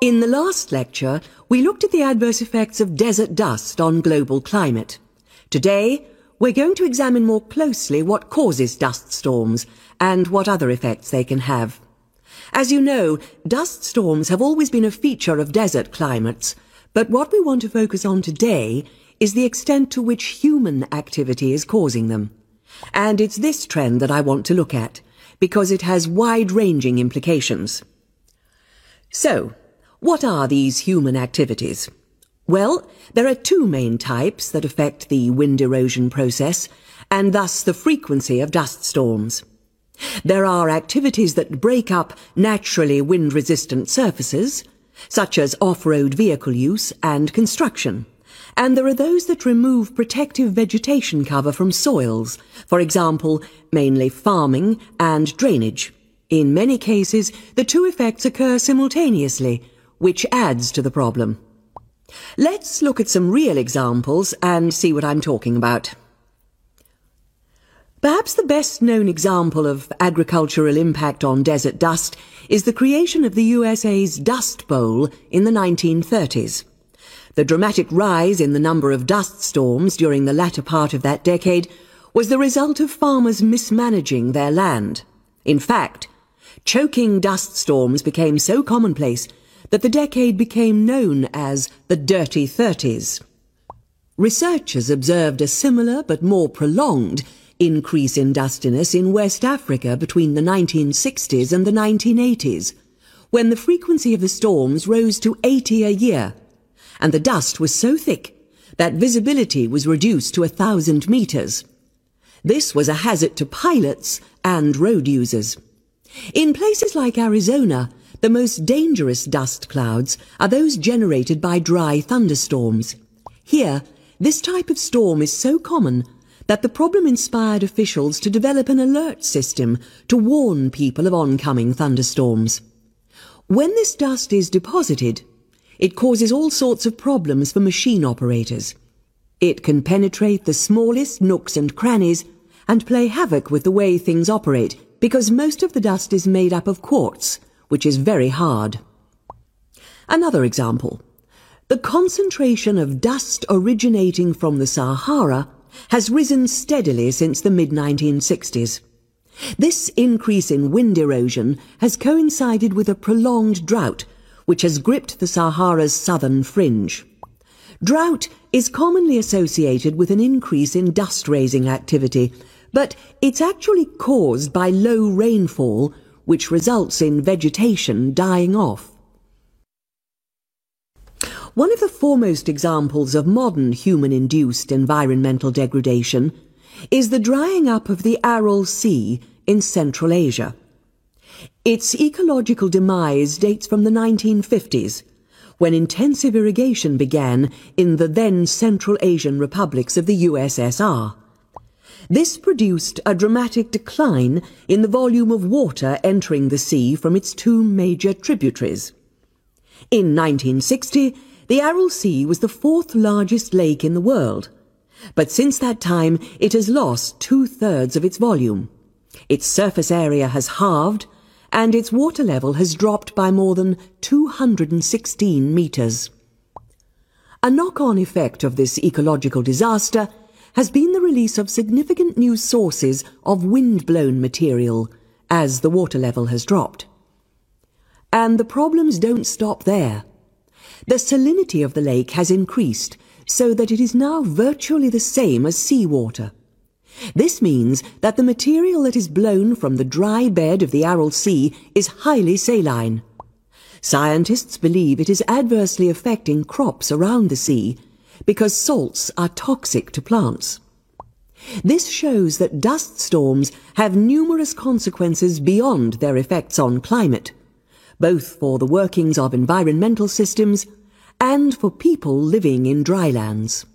In the last lecture, we looked at the adverse effects of desert dust on global climate. Today, we're going to examine more closely what causes dust storms and what other effects they can have. As you know, dust storms have always been a feature of desert climates, but what we want to focus on today is the extent to which human activity is causing them. And it's this trend that I want to look at, because it has wide-ranging implications. So, what are these human activities? Well, there are two main types that affect the wind erosion process, and thus the frequency of dust storms. There are activities that break up naturally wind-resistant surfaces, such as off-road vehicle use and construction. And there are those that remove protective vegetation cover from soils, for example, mainly farming and drainage. In many cases, the two effects occur simultaneously, which adds to the problem. Let's look at some real examples and see what I'm talking about. Perhaps the best-known example of agricultural impact on desert dust is the creation of the USA's Dust Bowl in the 1930s. The dramatic rise in the number of dust storms during the latter part of that decade was the result of farmers mismanaging their land. In fact, choking dust storms became so commonplace that the decade became known as the Dirty 30s. Researchers observed a similar but more prolonged increase in dustiness in West Africa between the 1960s and the 1980s, when the frequency of the storms rose to 80 a year, and the dust was so thick that visibility was reduced to 1,000 meters. This was a hazard to pilots and road users. In places like Arizona, the most dangerous dust clouds are those generated by dry thunderstorms. Here, this type of storm is so common that the problem inspired officials to develop an alert system to warn people of oncoming thunderstorms. When this dust is deposited, it causes all sorts of problems for machine operators. It can penetrate the smallest nooks and crannies and play havoc with the way things operate, because most of the dust is made up of quartz, which is very hard. Another example. The concentration of dust originating from the Sahara has risen steadily since the mid-1960s. This increase in wind erosion has coincided with a prolonged drought, which has gripped the Sahara's southern fringe. Drought is commonly associated with an increase in dust-raising activity, but it's actually caused by low rainfall, which results in vegetation dying off. One of the foremost examples of modern human-induced environmental degradation is the drying up of the Aral Sea in Central Asia. Its ecological demise dates from the 1950s, when intensive irrigation began in the then Central Asian republics of the USSR. This produced a dramatic decline in the volume of water entering the sea from its two major tributaries. In 1960, the Aral Sea was the fourth largest lake in the world, but since that time it has lost 2/3 of its volume. Its surface area has halved, and its water level has dropped by more than 216 meters. A knock-on effect of this ecological disaster has been the release of significant new sources of wind-blown material as the water level has dropped. And the problems don't stop there. The salinity of the lake has increased so that it is now virtually the same as seawater. This means that the material that is blown from the dry bed of the Aral Sea is highly saline. Scientists believe it is adversely affecting crops around the sea because salts are toxic to plants. This shows that dust storms have numerous consequences beyond their effects on climate, both for the workings of environmental systems and for people living in drylands.